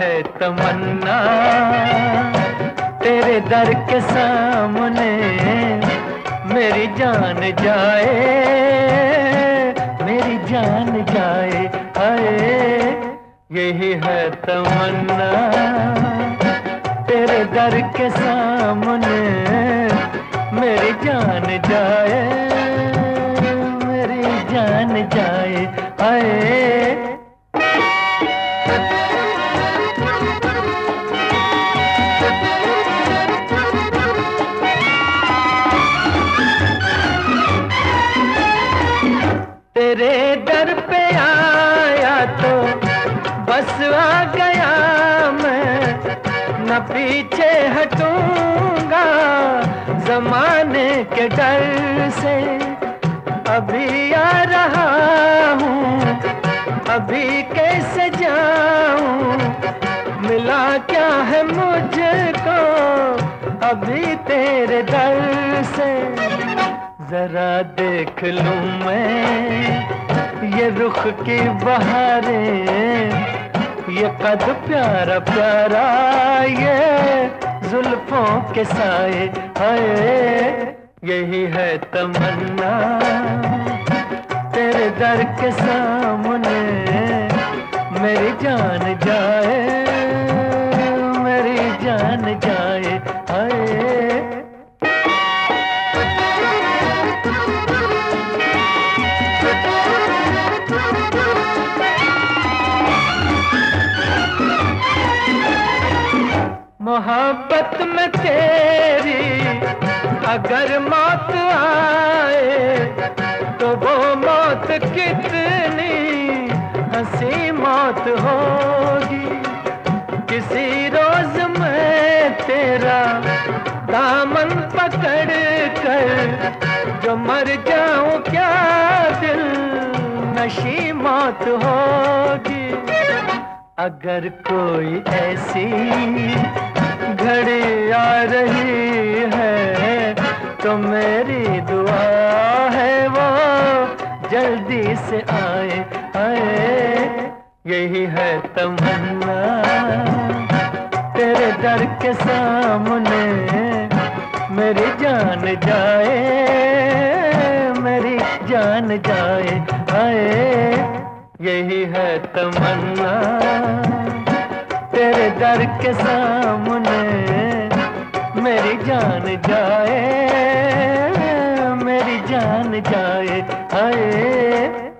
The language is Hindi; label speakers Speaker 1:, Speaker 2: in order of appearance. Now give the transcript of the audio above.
Speaker 1: है तमन्ना तेरे दर के सामने मेरी जान जाए, मेरी जान जाए। हाय यही है तमन्ना तेरे दर के सामने मेरी जान जाए, मेरी जान जाए। हाय तेरे दर पे आया तो बस आ गया मैं, न पीछे हटूंगा जमाने के डर से। अभी आ रहा हूँ अभी कैसे जाऊँ, मिला क्या है मुझको अभी तेरे दर से। जरा देख लूं मैं ये रुख की बहारें, ये कद प्यारा प्यारा ये जुल्फों के साए। हाय यही है तमन्ना तेरे दर के सामने मेरी जान जाए, मेरी जान जाए। हाय मोहब्बत में तेरी अगर मौत आए तो वो मौत कितनी हंसी मौत होगी। किसी रोज मैं तेरा दामन पकड़ कर जो मर जाऊं क्या दिल नशी मौत होगी। अगर कोई ऐसी घड़ी आ रही है तो मेरी दुआ है वो जल्दी से आए। आए यही है तमन्ना तेरे दर के सामने मेरी जान जाए, मेरी जान जाए। आए यही है तमन्ना तेरे दर के सामने मेरी जान जाए, मेरी जान जाए। हाय